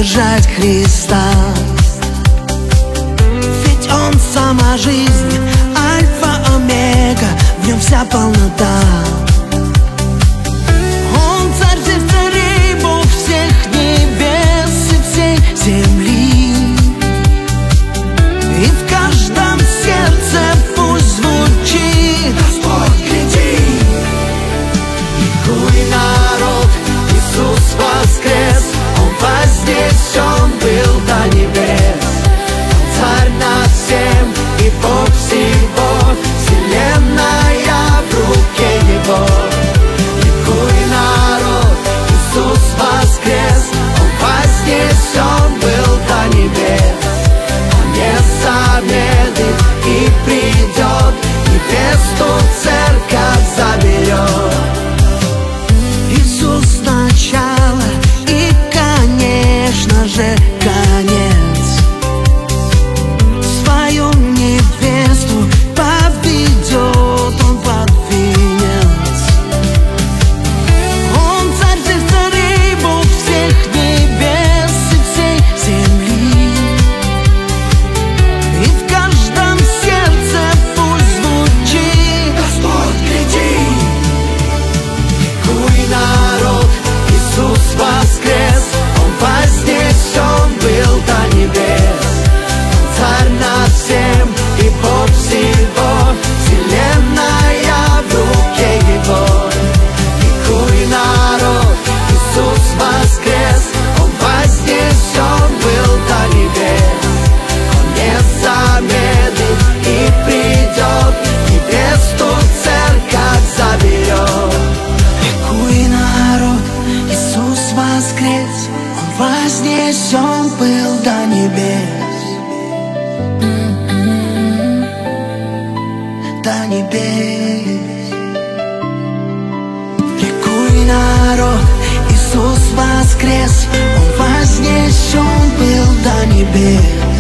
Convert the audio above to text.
держать Христа. Ведь Он сама жизнь, альфа-омега, в Нем вся полнота. Он царь всех царей, Бог всех небес и всей земли. И в каждом сердце пусть звучит: Господь, гляди! Ликуй, народ, Иисус воскрес, Он вознесен был до небес. Он царь над всем и Бог всего, вселенная в руке Его. Ликуй, народ, Иисус воскрес, Он вознесен был до небес. Он не замедлит и придет, невесту церковь заберет. Иисус начало и, конечно же, конец. Свою невесту поведет Он под венец. Он царь всех царей, Бог всех небес и всей земли. И в каждом сердце пусть звучит: Господь, гляди! Ликуй, народ, Иисус воскрес, Он вознесен был до небес. Он царь над всем и Бог всего, вселенная в руке Его. Ликуй, народ, Иисус воскрес, Он вознесен был до небес. Он не замедлит и придет, невесту церковь заберет. Ликуй, народ, Иисус воскрес, Он вознесен был до небес. До небес. Ликуй, народ, Иисус воскрес, Он вознесен был до небес.